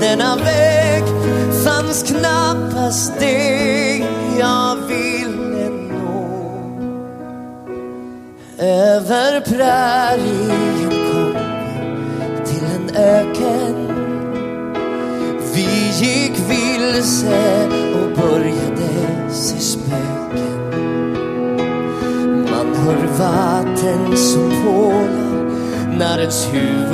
denna väg fanns knappast det jag ville nå. Över prärien kom vi till en öken. Vi gick vilse och började se spöken. Man hör vatten som pålar när ett huvud